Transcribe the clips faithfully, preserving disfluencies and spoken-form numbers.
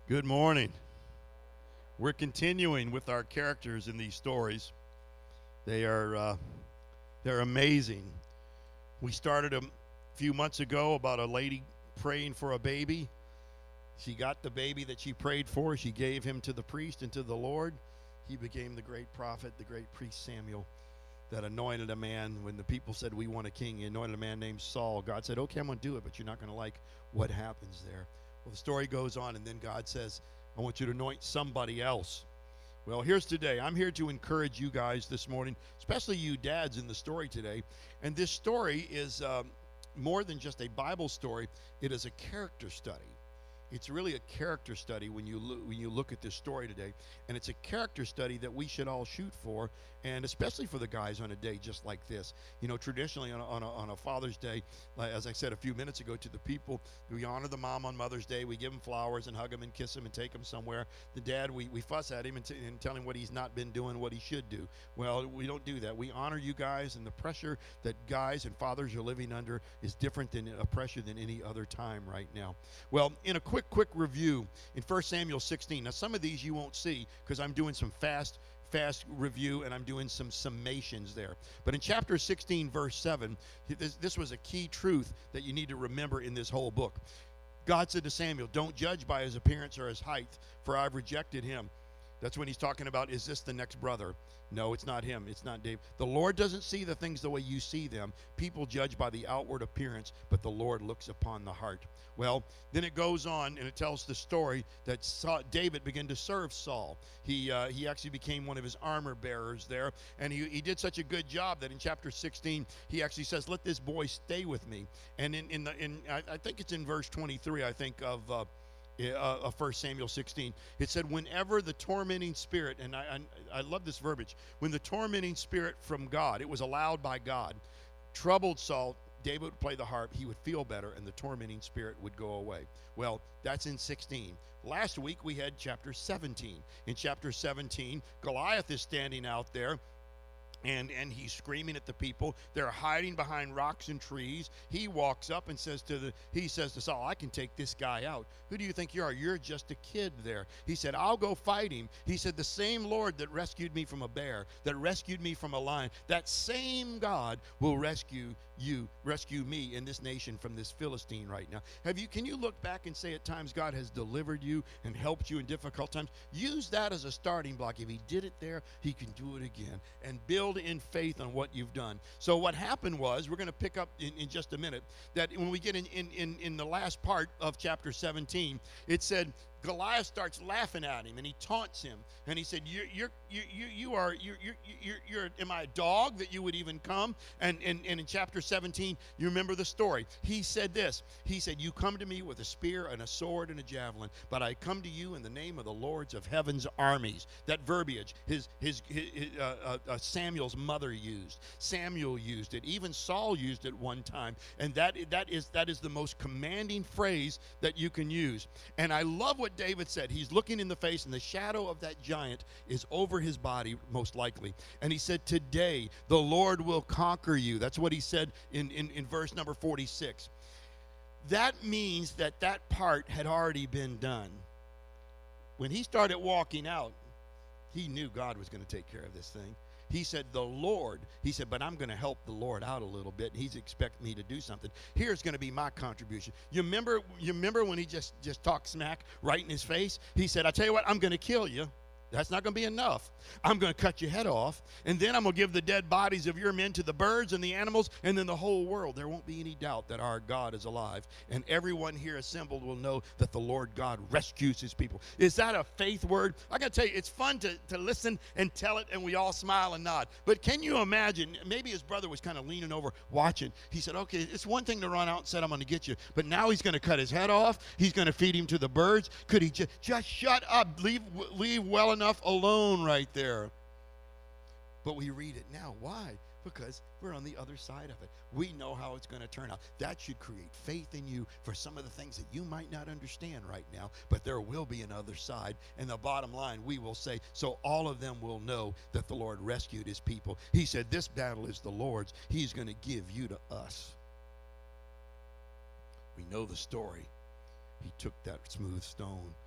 Good morning. We're continuing with our characters in these stories. They are uh, they're amazing. We started a few months ago about a lady praying for a baby. She got the baby that she prayed for. She gave him to the priest and to the Lord. He became the great prophet, the great priest Samuel, that anointed a man. When the people said, "We want a king," he anointed a man named Saul. God said, "Okay, I'm going to do it, but you're not going to like what happens there." Well, the story goes on, and then God says, "I want you to anoint somebody else." Well, here's today. I'm here to encourage you guys this morning, especially you dads in the story today. And this story is um, more than just a Bible story. It is a character study. It's really a character study when you look, when you look at this story today, and it's a character study that we should all shoot for, and especially for the guys on a day just like this. You know, traditionally on a, on a, on a Father's Day, like, as I said a few minutes ago to the people, we honor the mom on Mother's Day. We give him flowers and hug him and kiss him and take him somewhere. The dad, we, we fuss at him and, t- and tell him what he's not been doing, what he should do. Well, we don't do that. We honor you guys, and the pressure that guys and fathers are living under is different than a pressure than any other time right now. Well, in a quick, quick review in First Samuel sixteen. Now, some of these you won't see because I'm doing some fast, fast review and I'm doing some summations there. But in chapter sixteen, verse seven, this, this was a key truth that you need to remember in this whole book. God said to Samuel, "Don't judge by his appearance or his height, for I've rejected him." That's when he's talking about, is this the next brother? No, it's not him. It's not David. The Lord doesn't see the things the way you see them. People judge by the outward appearance, but the Lord looks upon the heart. Well, then it goes on, and it tells the story that Saul, David began to serve Saul. He uh, he actually became one of his armor bearers there, and he, he did such a good job that in chapter sixteen, he actually says, "Let this boy stay with me." And in, in, the, in I, I think it's in verse twenty-three, I think, of... Uh, Uh, of First Samuel sixteen, it said, whenever the tormenting spirit, and I, I, I love this verbiage, when the tormenting spirit from God, it was allowed by God, troubled Saul, David would play the harp, he would feel better, and the tormenting spirit would go away. Well, that's in sixteen. Last week we had chapter seventeen. In chapter seventeen, Goliath is standing out there, And and he's screaming at the people. They're hiding behind rocks and trees. He walks up and says to the he says to Saul, "I can take this guy out. Who do you think you are? You're just a kid there." He said, "I'll go fight him." He said, "The same Lord that rescued me from a bear, that rescued me from a lion, that same God will rescue you, rescue me in this nation from this Philistine right now." Have you can you look back and say at times God has delivered you and helped you in difficult times? Use that as a starting block. If he did it there, he can do it again. And build in faith on what you've done. So what happened was, we're going to pick up in, in just a minute, that when we get in, in, in, in the last part of chapter seventeen, it said, Goliath starts laughing at him, and he taunts him, and he said, "You're, you're, you, you, you are, you're, you're, you're, you're, am I a dog that you would even come?" And, and, and in chapter seventeen, you remember the story. He said this. He said, "You come to me with a spear and a sword and a javelin, but I come to you in the name of the Lords of heaven's armies." That verbiage, his, his, his uh, uh, uh, Samuel's mother used. Samuel used it. Even Saul used it one time, and that that is that is the most commanding phrase that you can use. And I love what David said. He's looking in the face, and the shadow of that giant is over his body, most likely. And he said, "Today the Lord will conquer you." That's what he said in, in, in verse number forty-six. That means that that part had already been done. When he started walking out, he knew God was going to take care of this thing. He said, "The Lord," he said, "but I'm going to help the Lord out a little bit. And he's expecting me to do something. Here's going to be my contribution." You remember, you remember when he just, just talked smack right in his face? He said, "I tell you what, I'm going to kill you. That's not going to be enough. I'm going to cut your head off, and then I'm going to give the dead bodies of your men to the birds and the animals, and then the whole world. There won't be any doubt that our God is alive, and everyone here assembled will know that the Lord God rescues his people." Is that a faith word? I got to tell you, it's fun to, to listen and tell it, and we all smile and nod. But can you imagine, maybe his brother was kind of leaning over, watching. He said, "Okay, it's one thing to run out and say, 'I'm going to get you,' but now he's going to cut his head off. He's going to feed him to the birds. Could he just, just shut up, leave, leave well enough alone right there?" But we read it now. Why? Because we're on the other side of it. We know how it's going to turn out. That should create faith in you for some of the things that you might not understand right now, but there will be another side. And the bottom line, we will say, so all of them will know that the Lord rescued his people. He said, "This battle is the Lord's. He's going to give you to us." We know the story. He took that smooth stone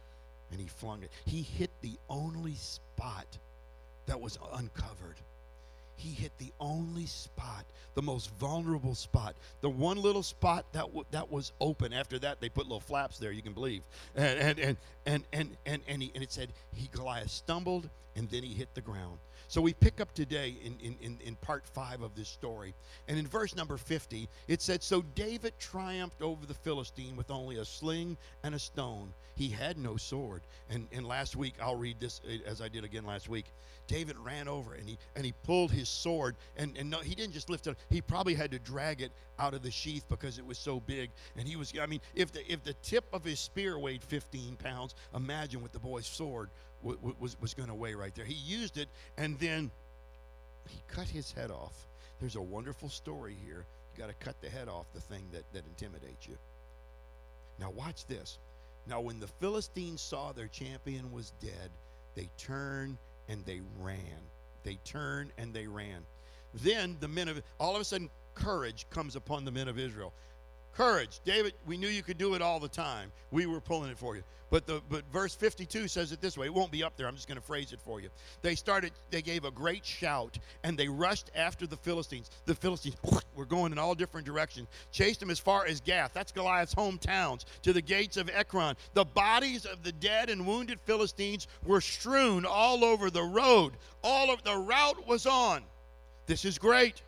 and he flung it. He hit the only spot that was uncovered. He hit the only spot, the most vulnerable spot, the one little spot that w- that was open. After that, they put little flaps there, you can believe. And and and and and and, and, he, and it said he Goliath stumbled and then he hit the ground. So we pick up today in, in, in, in part five of this story. And in verse number fifty, it said, so David triumphed over the Philistine with only a sling and a stone. He had no sword. And, and last week, I'll read this as I did again last week. David ran over and he and he pulled his sword. And, and no, he didn't just lift it. He probably had to drag it out of the sheath because it was so big. And he was, I mean, if the, if the tip of his spear weighed fifteen pounds, imagine what the boy's sword was was going to weigh right there. He used it, and then he cut his head off. There's a wonderful story here. You got to cut the head off the thing that, that intimidates you. Now watch this. Now when the Philistines saw their champion was dead, they turned and they ran. They turned and they ran. Then the men of, all of a sudden, courage comes upon the men of Israel. Courage. David, we knew you could do it all the time. We were pulling it for you. But the but verse fifty-two says it this way. It won't be up there. I'm just going to phrase it for you. They started, they gave a great shout, and they rushed after the Philistines. The Philistines were going in all different directions, chased them as far as Gath. That's Goliath's hometowns, to the gates of Ekron. The bodies of the dead and wounded Philistines were strewn all over the road. All of the route was on. This is great.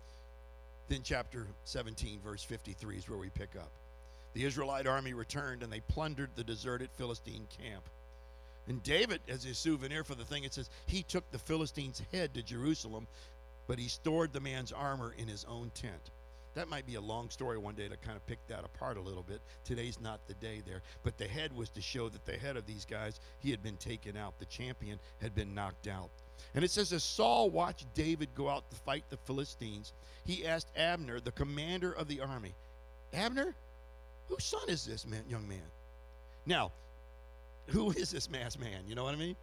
Then chapter seventeen, verse fifty-three is where we pick up. The Israelite army returned, and they plundered the deserted Philistine camp. And David, as his souvenir for the thing, it says, he took the Philistine's head to Jerusalem, but he stored the man's armor in his own tent. That might be a long story one day to kind of pick that apart a little bit. Today's not the day there. But the head was to show that the head of these guys, he had been taken out. The champion had been knocked out. And it says, as Saul watched David go out to fight the Philistines, he asked Abner, the commander of the army, Abner, whose son is this man, young man? Now, who is this masked man? You know what I mean?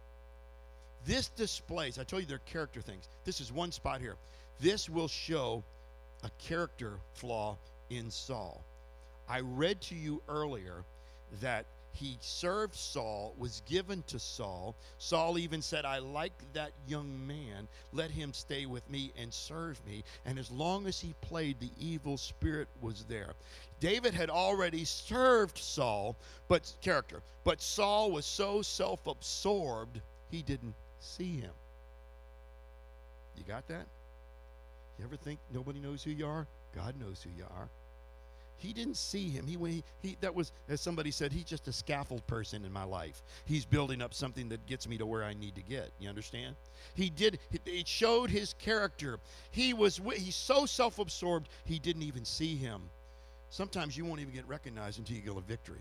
This displays, I told you they're character things. This is one spot here. This will show a character flaw in Saul. I read to you earlier that he served Saul, was given to Saul. Saul even said, I like that young man. Let him stay with me and serve me. And as long as he played, the evil spirit was there. David had already served Saul, but character. But Saul was so self-absorbed, he didn't see him. You got that? You ever think nobody knows who you are? God knows who you are. He didn't see him. He, he, he that was, as somebody said, he's just a scaffold person in my life. He's building up something that gets me to where I need to get. You understand? He did, it showed his character. He was, he's so self-absorbed, he didn't even see him. Sometimes you won't even get recognized until you get a victory.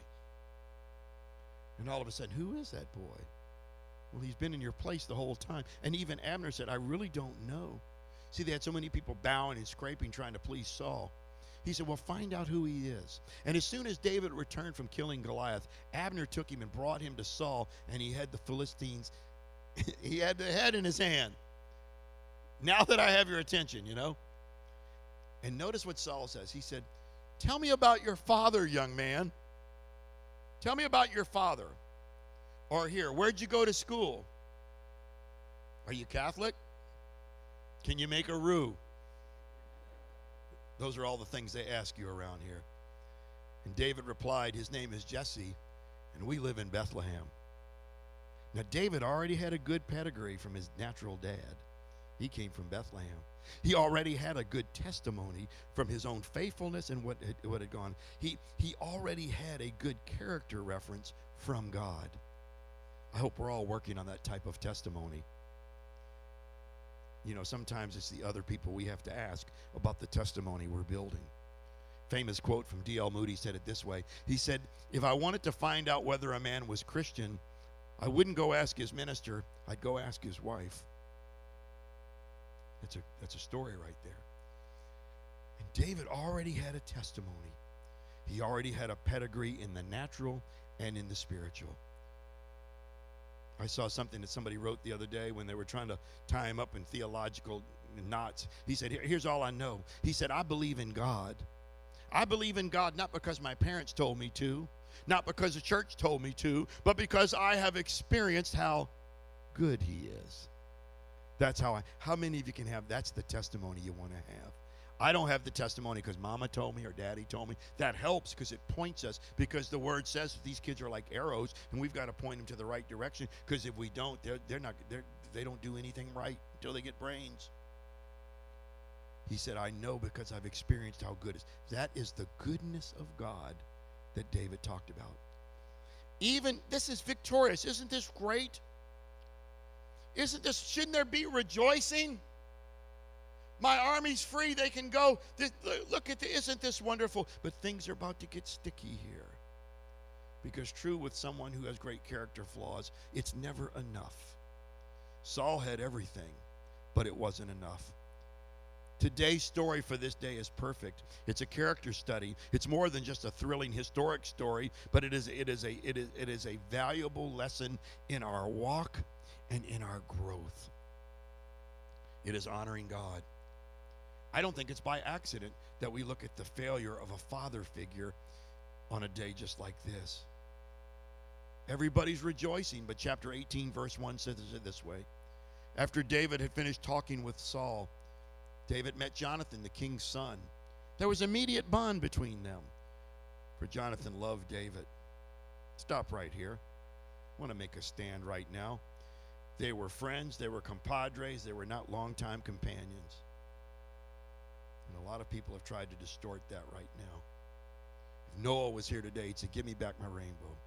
And all of a sudden, who is that boy? Well, he's been in your place the whole time. And even Abner said, I really don't know. See, they had so many people bowing and scraping trying to please Saul. He said, well, find out who he is. And as soon as David returned from killing Goliath, Abner took him and brought him to Saul, and he had the Philistines. He had the head in his hand. Now that I have your attention, you know. And notice what Saul says. He said, tell me about your father, young man. Tell me about your father. Or here, where'd you go to school? Are you Catholic? Can you make a roux? Those are all the things they ask you around here. And David replied, his name is Jesse, and we live in Bethlehem. Now, David already had a good pedigree from his natural dad. He came from Bethlehem. He already had a good testimony from his own faithfulness and what had, what had gone. He, he already had a good character reference from God. I hope we're all working on that type of testimony. You know, sometimes it's the other people we have to ask about the testimony we're building. Famous quote from D L Moody said it this way. He said, if I wanted to find out whether a man was Christian, I wouldn't go ask his minister, I'd go ask his wife. That's a, that's a story right there. And David already had a testimony. He already had a pedigree in the natural and in the spiritual. I saw something that somebody wrote the other day when they were trying to tie him up in theological knots. He said, here's all I know. He said, I believe in God. I believe in God not because my parents told me to, Not because the church told me to, but because I have experienced how good he is. That's how I, how many of you can have, that's the testimony you want to have. I don't have the testimony because mama told me or daddy told me. That helps because it points us, because the word says these kids are like arrows and we've got to point them to the right direction, because if we don't, they're, they're not, they're, they don't do anything right until they get brains. He said, I know because I've experienced how good it is. That is the goodness of God that David talked about. Even, this is victorious. Isn't this great? Isn't this, shouldn't there be rejoicing? My army's free. They can go. This, look at this. Isn't this wonderful? But things are about to get sticky here. Because true with someone who has great character flaws, it's never enough. Saul had everything, but it wasn't enough. Today's story for this day is perfect. It's a character study. It's more than just a thrilling historic story, but it is it is a it is it is a valuable lesson in our walk and in our growth. It is honoring God. I don't think it's by accident that we look at the failure of a father figure on a day just like this. Everybody's rejoicing, but chapter eighteen, verse one says it this way. After David had finished talking with Saul, David met Jonathan, the king's son. There was immediate bond between them, for Jonathan loved David. Stop right here. I want to make a stand right now. They were friends, they were compadres, they were not longtime companions. And a lot of people have tried to distort that right now. If Noah was here today, he'd say, give me back my rainbow.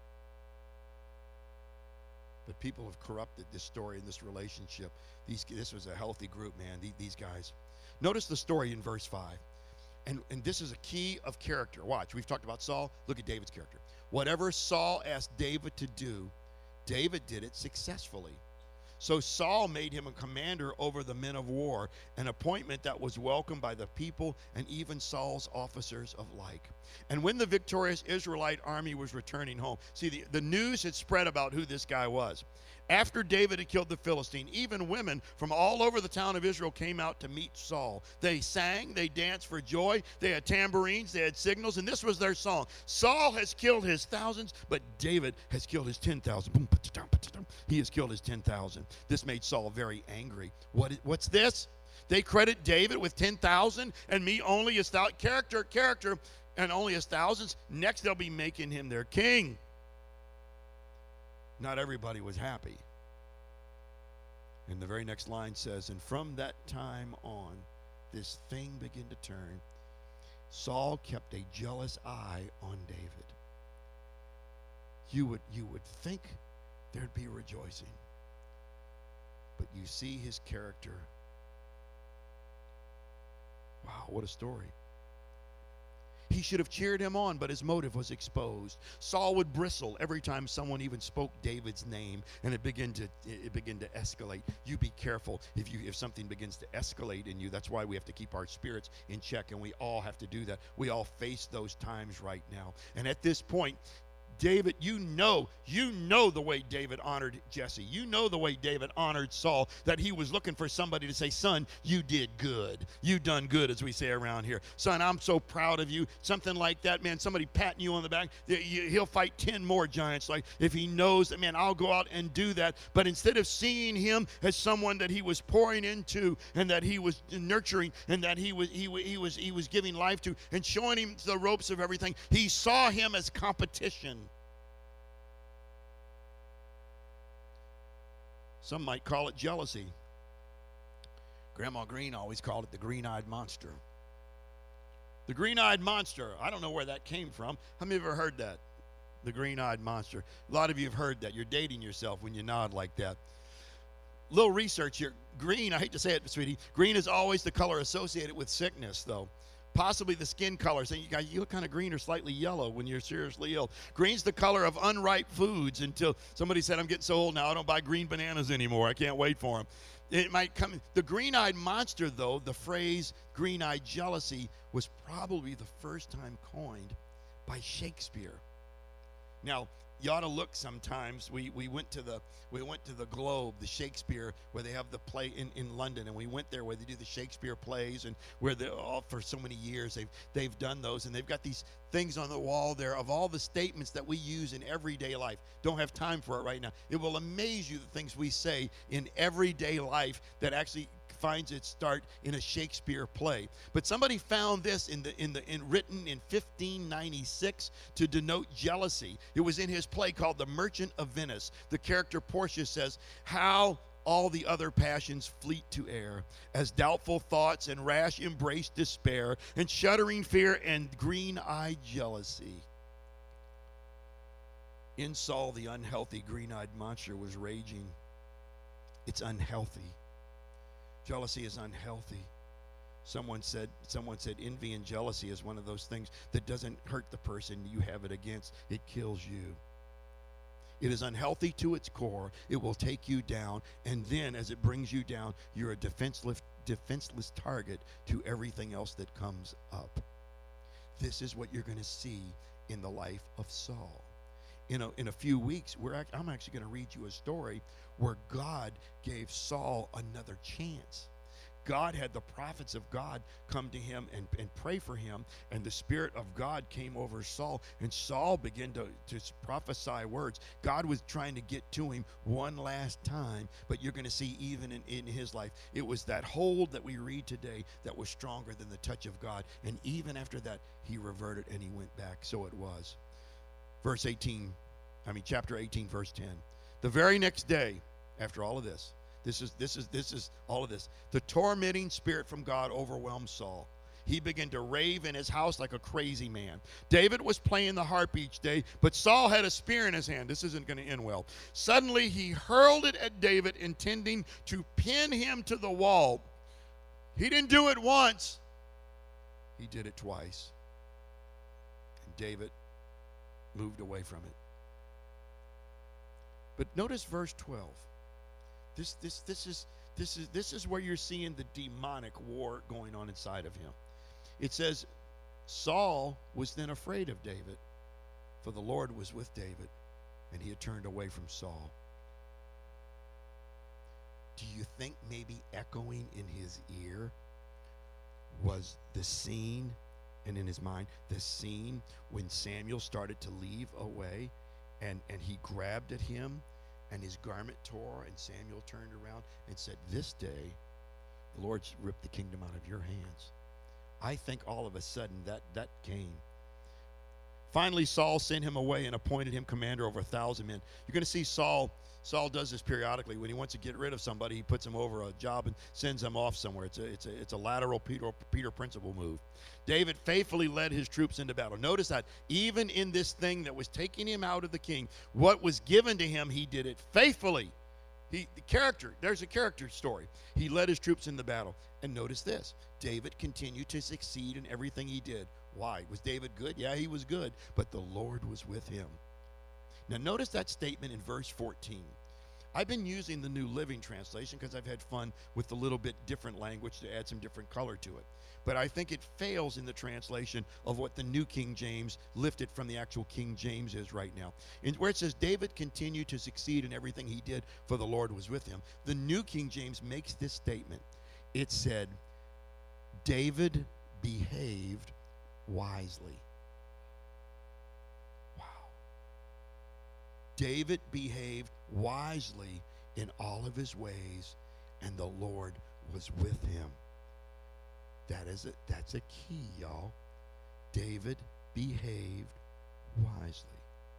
But people have corrupted this story and this relationship. These, this was a healthy group, man, these, these guys. Notice the story in verse five. And, and this is a key of character. Watch, we've talked about Saul. Look at David's character. Whatever Saul asked David to do, David did it successfully. So Saul made him a commander over the men of war, an appointment that was welcomed by the people and even Saul's officers of like. And when the victorious Israelite army was returning home, see, the, the news had spread about who this guy was. After David had killed the Philistine, even women from all over the town of Israel came out to meet Saul. They sang, they danced for joy, they had tambourines, they had signals, and this was their song. Saul has killed his thousands, but David has killed his ten thousand. He has killed his ten thousand. This made Saul very angry. What, what's this? They credit David with ten thousand and me only as thou- character, character, and only as thousands. Next, they'll be making him their king. Not everybody was happy. And the very next line says, and from that time on, this thing began to turn. Saul kept a jealous eye on David. You would, you would think there'd be rejoicing. But you see his character. Wow, what a story. He should have cheered him on, but his motive was exposed. Saul would bristle every time someone even spoke David's name, and it began to it began to escalate. You be careful if you if something begins to escalate in you. That's why we have to keep our spirits in check, and we all have to do that. We all face those times right now. And at this point, David, you know, you know the way David honored Jesse. You know the way David honored Saul, that he was looking for somebody to say, son, you did good. You done good, as we say around here. Son, I'm so proud of you. Something like that, man, somebody patting you on the back. He'll fight ten more giants. Like if he knows that, man, I'll go out and do that. But instead of seeing him as someone that he was pouring into and that he was nurturing and that he was, he, he was, he was giving life to and showing him the ropes of everything, he saw him as competition. Some might call it jealousy. Grandma Green always called it the green-eyed monster. The green-eyed monster. I don't know where that came from. How many of you ever heard that? The green-eyed monster. A lot of you have heard that. You're dating yourself when you nod like that. Little research here. Green, I hate to say it, sweetie, green is always the color associated with sickness, though. Possibly the skin color, saying you guys, you look kind of green or slightly yellow when you're seriously ill. Green's the color of unripe foods until somebody said, I'm getting so old now, I don't buy green bananas anymore. I can't wait for them. It might come. The green-eyed monster, though, the phrase green-eyed jealousy was probably the first time coined by Shakespeare. Now, you ought to look sometimes. We we went to the we went to the Globe, the Shakespeare, where they have the play in, in London, and we went there where they do the Shakespeare plays, and where they all for so many years they've they've done those, and they've got these things on the wall there of all the statements that we use in everyday life. Don't have time for it right now. It will amaze you the things we say in everyday life that actually finds its start in a Shakespeare play. But somebody found this in the in the in written in fifteen ninety-six to denote jealousy. It was in his play called The Merchant of Venice. The character Portia says, "How all the other passions fleet to air, as doubtful thoughts and rash embrace despair, and shuddering fear and green-eyed jealousy." In Saul, the unhealthy green-eyed monster was raging. It's unhealthy. Jealousy is unhealthy. Someone said, someone said envy and jealousy is one of those things that doesn't hurt the person you have it against. It kills you. It is unhealthy to its core. It will take you down, and then as it brings you down, you're a defenseless, defenseless target to everything else that comes up. This is what you're going to see in the life of Saul. In a, in a few weeks, we're act, I'm actually going to read you a story where God gave Saul another chance. God had the prophets of God come to him and, and pray for him, and the Spirit of God came over Saul, and Saul began to, to prophesy words. God was trying to get to him one last time, but you're going to see even in, in his life, it was that hold that we read today that was stronger than the touch of God, and even after that, he reverted and he went back. So it was. Verse eighteen, I mean chapter eighteen, verse ten. The very next day, after all of this, this is this is this is all of this. The tormenting spirit from God overwhelmed Saul. He began to rave in his house like a crazy man. David was playing the harp each day, but Saul had a spear in his hand. This isn't going to end well. Suddenly he hurled it at David, intending to pin him to the wall. He didn't do it once. He did it twice. And David moved away from it. But notice verse twelve. This this this is this is this is where you're seeing the demonic war going on inside of him. It says, Saul was then afraid of David, for the Lord was with David, and he had turned away from Saul. Do you think maybe echoing in his ear was the scene, and in his mind, the scene when Samuel started to leave away, and, and he grabbed at him, and his garment tore, and Samuel turned around and said, "This day, the Lord's ripped the kingdom out of your hands." I think all of a sudden that, that came. Finally, Saul sent him away and appointed him commander over a thousand men. You're going to see Saul, Saul does this periodically. When he wants to get rid of somebody, he puts them over a job and sends them off somewhere. It's a, it's a, it's a lateral Peter, Peter principle move. David faithfully led his troops into battle. Notice that even in this thing that was taking him out of the king, what was given to him, he did it faithfully. He, the character, there's a character story. He led his troops into battle. And notice this, David continued to succeed in everything he did. Why? Was David good? Yeah, he was good, but the Lord was with him. Now notice that statement in verse fourteen. I've been using the New Living Translation because I've had fun with the little bit different language to add some different color to it. But I think it fails in the translation of what the New King James lifted from the actual King James is right now. In where it says, David continued to succeed in everything he did, for the Lord was with him. The New King James makes this statement. It said, David behaved wisely. Wow. David behaved wisely in all of his ways, and the Lord was with him. That is a, that's a key, y'all. David behaved wisely.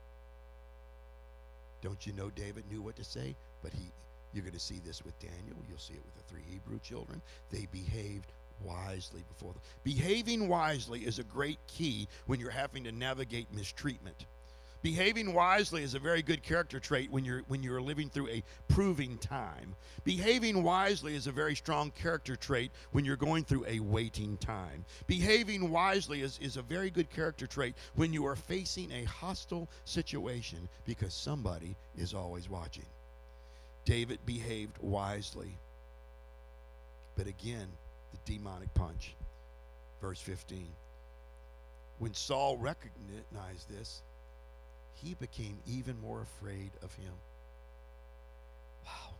Don't you know David knew what to say? But he, you're going to see this with Daniel. You'll see it with the three Hebrew children. They behaved wisely before them. Behaving wisely is a great key when you're having to navigate mistreatment. Behaving wisely is a very good character trait when you're when you're living through a proving time. Behaving wisely is a very strong character trait when you're going through a waiting time. Behaving wisely is, is a very good character trait when you are facing a hostile situation, because somebody is always watching. David behaved wisely. But again, the demonic punch. Verse fifteen. When Saul recognized this, he became even more afraid of him. Wow.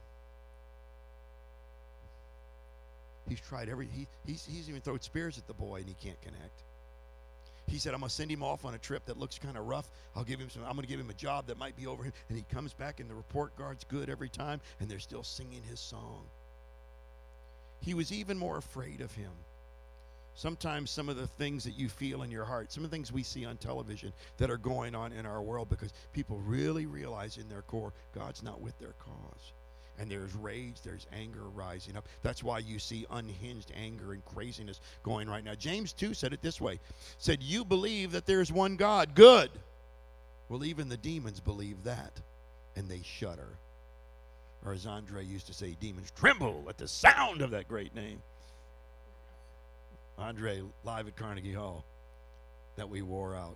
He's tried every, he, he's, he's even thrown spears at the boy and he can't connect. He said, I'm going to send him off on a trip that looks kind of rough. I'll give him some, I'm going to give him a job that might be over him. And he comes back and the report card's good every time and they're still singing his song. He was even more afraid of him. Sometimes some of the things that you feel in your heart, some of the things we see on television that are going on in our world because people really realize in their core God's not with their cause. And there's rage, there's anger rising up. That's why you see unhinged anger and craziness going right now. James two said it this way, said, you believe that there's one God. Good. Well, even the demons believe that, and they shudder. Or as Andre used to say, demons tremble at the sound of that great name. Andre, live at Carnegie Hall, that we wore out.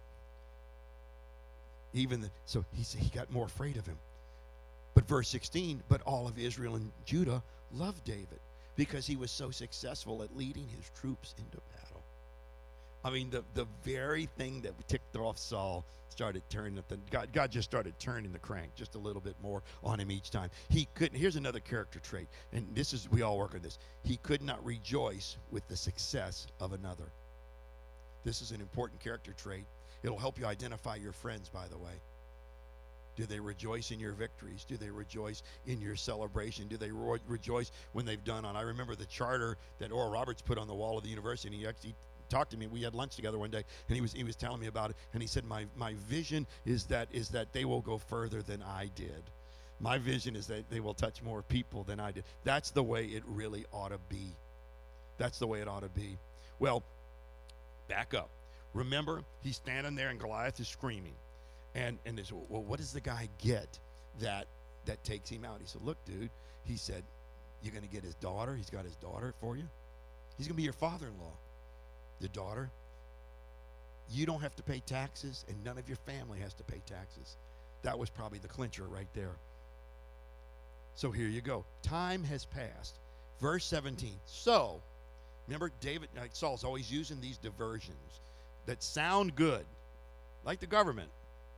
Even the, so he, he got more afraid of him. But verse sixteen, but all of Israel and Judah loved David because he was so successful at leading his troops into battle. I mean, the, the very thing that ticked off Saul started turning, the, God, God just started turning the crank just a little bit more on him each time. He couldn't, here's another character trait, and this is, we all work on this. He could not rejoice with the success of another. This is an important character trait. It'll help you identify your friends, by the way. Do they rejoice in your victories? Do they rejoice in your celebration? Do they ro- rejoice when they've done on? I remember the charter that Oral Roberts put on the wall of the university. He actually talked to me. We had lunch together one day, and he was he was telling me about it. And he said, "My my vision is that is that they will go further than I did. My vision is that they will touch more people than I did." That's the way it really ought to be. That's the way it ought to be. Well, back up. Remember, he's standing there, and Goliath is screaming. And and there's, well, what does the guy get that that takes him out? He said, look, dude, he said, you're going to get his daughter. He's got his daughter for you. He's going to be your father-in-law. The daughter. You don't have to pay taxes, and none of your family has to pay taxes. That was probably the clincher right there. So here you go. Time has passed. Verse seventeen. So, remember, David, like Saul's always using these diversions that sound good, like the government.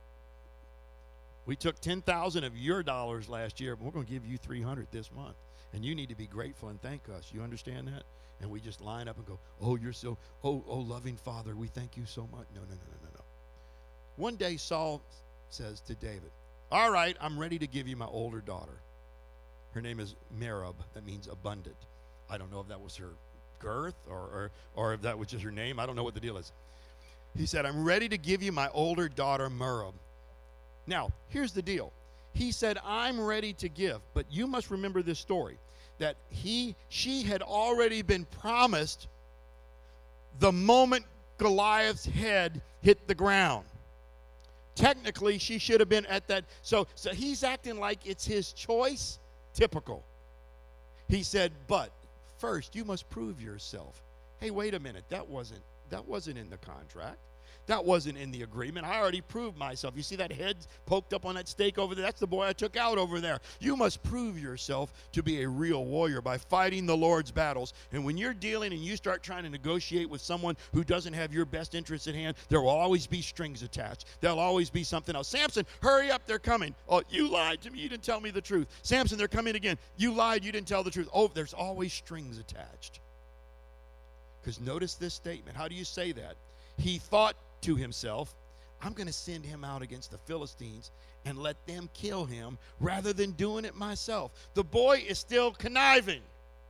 We took ten thousand of your dollars last year, but we're going to give you three hundred this month. And you need to be grateful and thank us. You understand that? And we just line up and go, oh, you're so, oh, oh, loving Father, we thank you so much. No, no, no, no, no, no. One day Saul says to David, all right, I'm ready to give you my older daughter. Her name is Merab. That means abundant. I don't know if that was her girth or, or, or if that was just her name. I don't know what the deal is. He said, I'm ready to give you my older daughter, Merab. Now, here's the deal. He said, I'm ready to give, but you must remember this story, that he, she had already been promised the moment Goliath's head hit the ground. Technically, she should have been at that. So, so he's acting like it's his choice. Typical. He said, but first, you must prove yourself. Hey, wait a minute. That wasn't, that wasn't in the contract. That wasn't in the agreement. I already proved myself. You see that head poked up on that stake over there? That's the boy I took out over there. You must prove yourself to be a real warrior by fighting the Lord's battles. And when you're dealing and you start trying to negotiate with someone who doesn't have your best interests at hand, there will always be strings attached. There'll always be something else. Samson, hurry up, they're coming. Oh, you lied to me. You didn't tell me the truth. Samson, they're coming again. You lied. You didn't tell the truth. Oh, there's always strings attached. Because notice this statement. How do you say that? He thought to himself, I'm going to send him out against the Philistines and let them kill him rather than doing it myself. The boy is still conniving.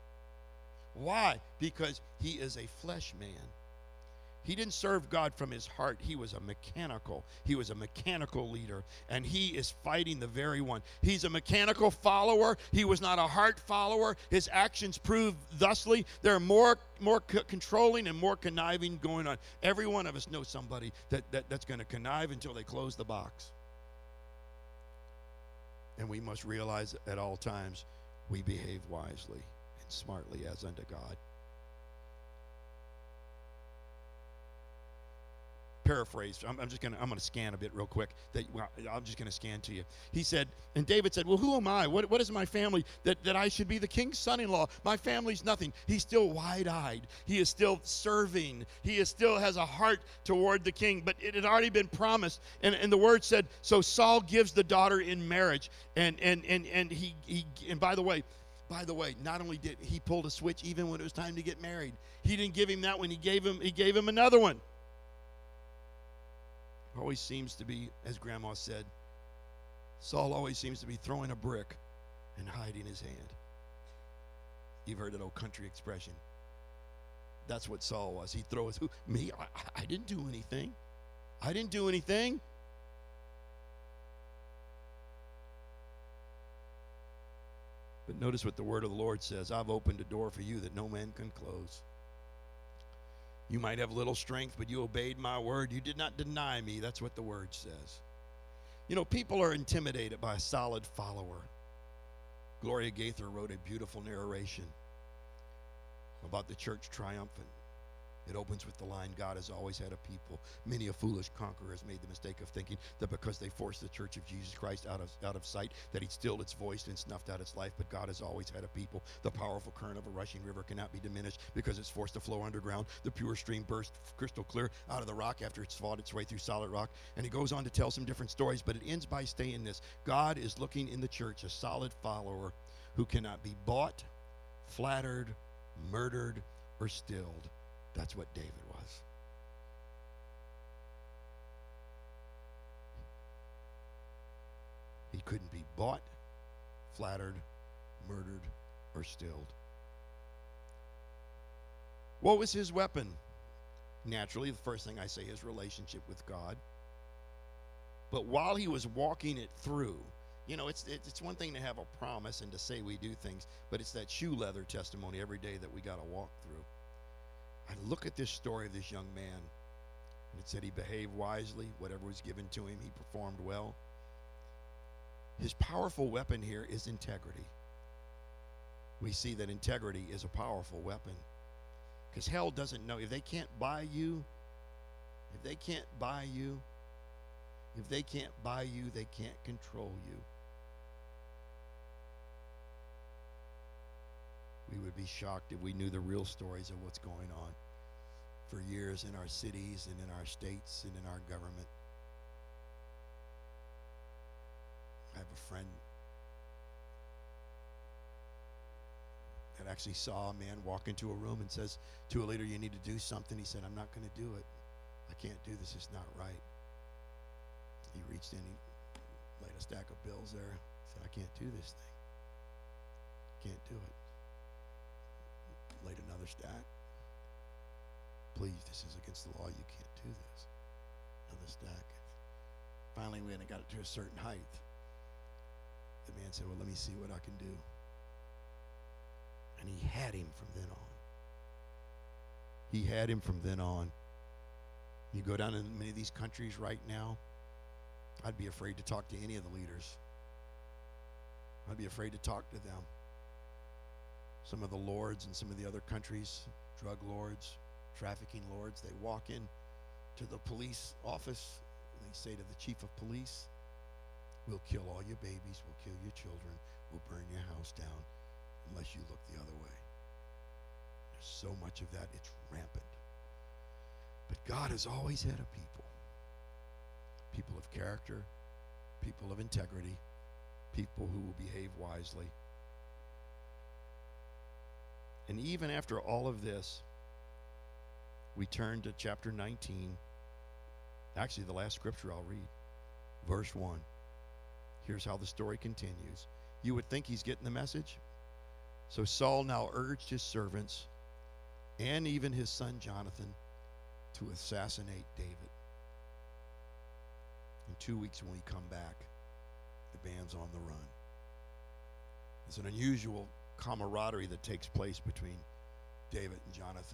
Why? Because he is a flesh man. He didn't serve God from his heart. He was a mechanical. He was a mechanical leader, and he is fighting the very one. He's a mechanical follower. He was not a heart follower. His actions prove thusly. There are more, more c- controlling and more conniving going on. Every one of us knows somebody that, that, that's going to connive until they close the box. And we must realize at all times we behave wisely and smartly as unto God. paraphrase. I'm, I'm just gonna I'm gonna scan a bit real quick. That well, I'm just gonna scan to you. He said, and David said, "Well, who am I? What what is my family that that I should be the king's son-in-law? My family's nothing." He's still wide-eyed. He is still serving. He is still has a heart toward the king. But it had already been promised, and and the word said, so Saul gives the daughter in marriage, and and and and he he and by the way. By the way, not only did he pull a switch even when it was time to get married, he didn't give him that one. He gave him he gave him another one. Always seems to be, as Grandma said, Saul always seems to be throwing a brick and hiding his hand. You've heard that old country expression. That's what Saul was. He'd throw his, who, me? I, I didn't do anything. I didn't do anything. But notice what the word of the Lord says. I've opened a door for you that no man can close. You might have little strength, but you obeyed my word. You did not deny me. That's what the word says. You know, people are intimidated by a solid follower. Gloria Gaither wrote a beautiful narration about the church triumphant. It opens with the line, God has always had a people. Many a foolish conqueror has made the mistake of thinking that because they forced the church of Jesus Christ out of, out of sight, that he'd stilled its voice and snuffed out its life. But God has always had a people. The powerful current of a rushing river cannot be diminished because it's forced to flow underground. The pure stream bursts crystal clear out of the rock after it's fought its way through solid rock. And he goes on to tell some different stories, but it ends by saying this. God is looking in the church, a solid follower who cannot be bought, flattered, murdered, or stilled. That's what David was. He couldn't be bought, flattered, murdered, or stilled. What was his weapon? Naturally, the first thing I say is relationship with God. But while he was walking it through, you know, it's it's one thing to have a promise and to say we do things, but it's that shoe leather testimony every day that we got to walk through. I look at this story of this young man, and it said he behaved wisely. Whatever was given to him, he performed well. His powerful weapon here is integrity. We see that integrity is a powerful weapon, because hell doesn't know. If they can't buy you, if they can't buy you, if they can't buy you, they can't control you. We would be shocked if we knew the real stories of what's going on for years in our cities and in our states and in our government. I have a friend that actually saw a man walk into a room and says to a leader, you need to do something. He said, I'm not going to do it. I can't do this. It's not right. He reached in, he laid a stack of bills there. He said, I can't do this thing. Can't do it. Laid another stack. Please, this is against the law. You can't do this. Another stack. Finally, when it got it to a certain height, the man said, well, let me see what I can do. And he had him from then on. He had him from then on. You go down in many of these countries right now, I'd be afraid to talk to any of the leaders. I'd be afraid to talk to them. Some of the lords in some of the other countries, drug lords, trafficking lords, they walk in to the police office and they say to the chief of police, we'll kill all your babies, we'll kill your children, we'll burn your house down unless you look the other way. There's so much of that, it's rampant. But God has always had a people. People of character, people of integrity, people who will behave wisely. And even after all of this, we turn to chapter nineteen. Actually, the last scripture I'll read. Verse one. Here's how the story continues. You would think he's getting the message. So Saul now urged his servants and even his son Jonathan to assassinate David. In two weeks when we come back, the band's on the run. It's an unusual camaraderie that takes place between David and Jonathan.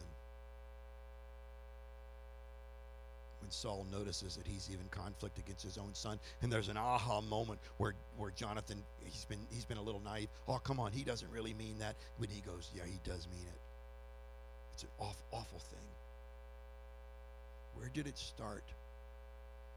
When Saul notices that he's even conflict against his own son, and there's an aha moment where where Jonathan, he's been he's been a little naive. Oh, come on, he doesn't really mean that. When he goes, yeah, he does mean it. It's an awful, awful thing. Where did it start?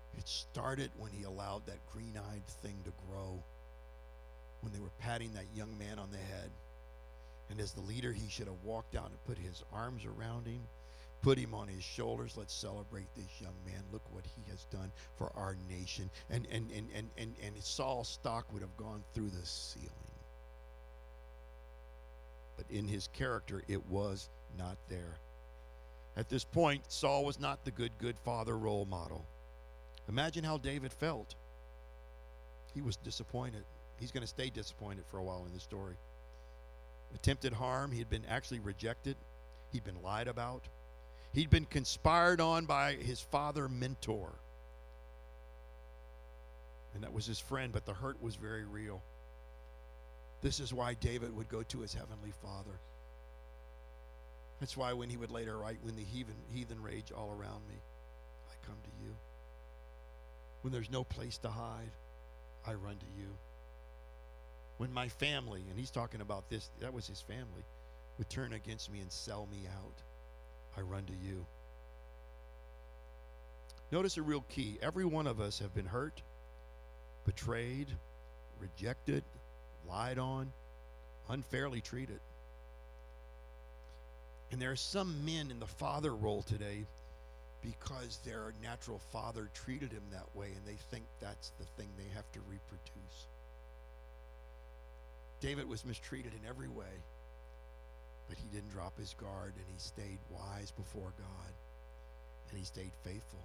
It started when he allowed that green-eyed thing to grow, when they were patting that young man on the head. And as the leader, he should have walked out and put his arms around him, put him on his shoulders. Let's celebrate this young man. Look what he has done for our nation. And and and and and, and Saul's stock would have gone through the ceiling. But in his character, it was not there. At this point, Saul was not the good, good father role model. Imagine how David felt. He was disappointed. He's going to stay disappointed for a while in this story. Attempted harm. He had been actually rejected. He'd been lied about. He'd been conspired on by his father mentor. And that was his friend, but the hurt was very real. This is why David would go to his heavenly Father. That's why when he would later write, when the heathen, heathen rage all around me, I come to you. When there's no place to hide, I run to you. When my family, and he's talking about this, that was his family, would turn against me and sell me out, I run to you. Notice a real key. Every one of us have been hurt, betrayed, rejected, lied on, unfairly treated. And there are some men in the father role today because their natural father treated him that way, and they think that's the thing they have to reproduce. David was mistreated in every way, but he didn't drop his guard, and he stayed wise before God, and he stayed faithful.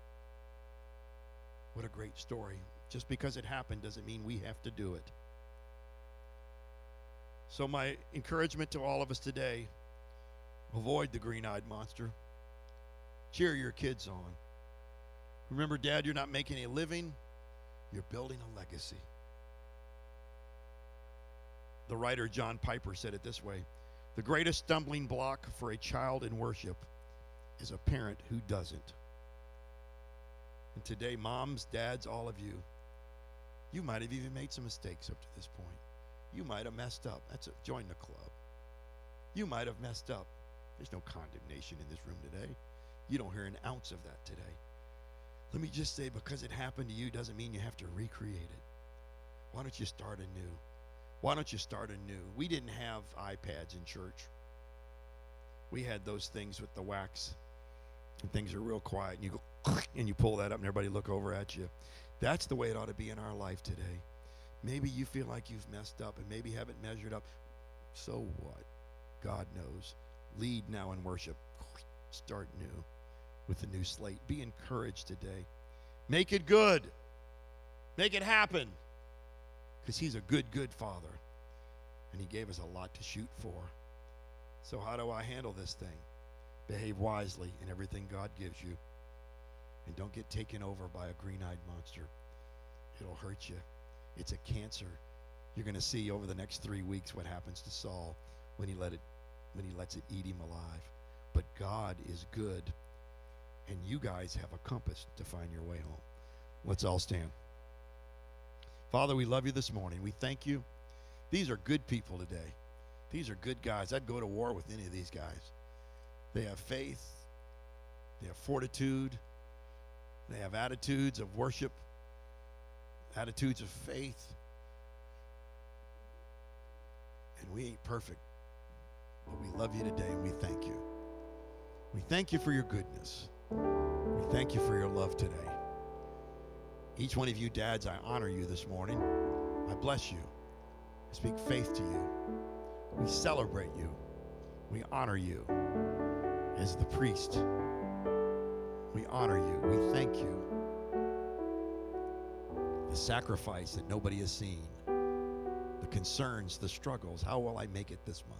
What a great story. Just because it happened doesn't mean we have to do it. So my encouragement to all of us today, avoid the green-eyed monster. Cheer your kids on. Remember, Dad, you're not making a living. You're building a legacy. The writer John Piper said it this way: the greatest stumbling block for a child in worship is a parent who doesn't. And today, moms, dads, all of you, you might have even made some mistakes up to this point. You might have messed up. That's a, join the club. You might have messed up. There's no condemnation in this room today. You don't hear an ounce of that today. Let me just say, because it happened to you doesn't mean you have to recreate it. Why don't you start anew? Why don't you start anew? We didn't have iPads in church. We had those things with the wax, and things are real quiet, and you go, and you pull that up, and everybody look over at you. That's the way it ought to be in our life today. Maybe you feel like you've messed up, and maybe haven't measured up. So what? God knows. Lead now in worship. Start new with a new slate. Be encouraged today. Make it good. Make it happen. Because he's a good, good father. And he gave us a lot to shoot for. So how do I handle this thing? Behave wisely in everything God gives you. And don't get taken over by a green-eyed monster. It'll hurt you. It's a cancer. You're going to see over the next three weeks what happens to Saul when he let it, when he lets it eat him alive. But God is good, and you guys have a compass to find your way home. Let's all stand. Father, we love you this morning. We thank you. These are good people today. These are good guys. I'd go to war with any of these guys. They have faith. They have fortitude. They have attitudes of worship, attitudes of faith. And we ain't perfect, but we love you today, and we thank you. We thank you for your goodness. We thank you for your love today. Each one of you dads, I honor you this morning. I bless you. I speak faith to you. We celebrate you. We honor you as the priest. We honor you. We thank you. The sacrifice that nobody has seen. The concerns, the struggles. How will I make it this month?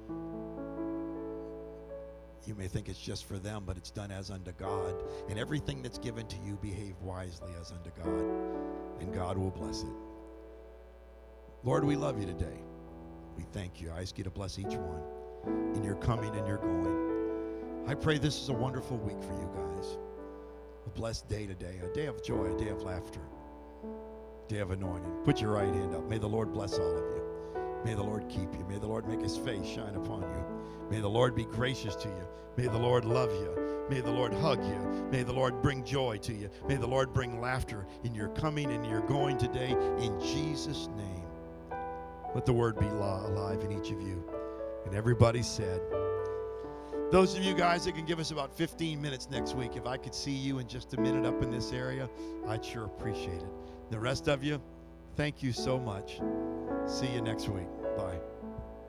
You may think it's just for them, but it's done as unto God. And everything that's given to you, behave wisely as unto God. And God will bless it. Lord, we love you today. We thank you. I ask you to bless each one in your coming and your going. I pray this is a wonderful week for you guys. A blessed day today, a day of joy, a day of laughter, a day of anointing. Put your right hand up. May the Lord bless all of you. May the Lord keep you. May the Lord make his face shine upon you. May the Lord be gracious to you. May the Lord love you. May the Lord hug you. May the Lord bring joy to you. May the Lord bring laughter in your coming and your going today. In Jesus' name, let the word be alive in each of you. And everybody said, those of you guys that can give us about fifteen minutes next week, if I could see you in just a minute up in this area, I'd sure appreciate it. The rest of you, thank you so much. See you next week.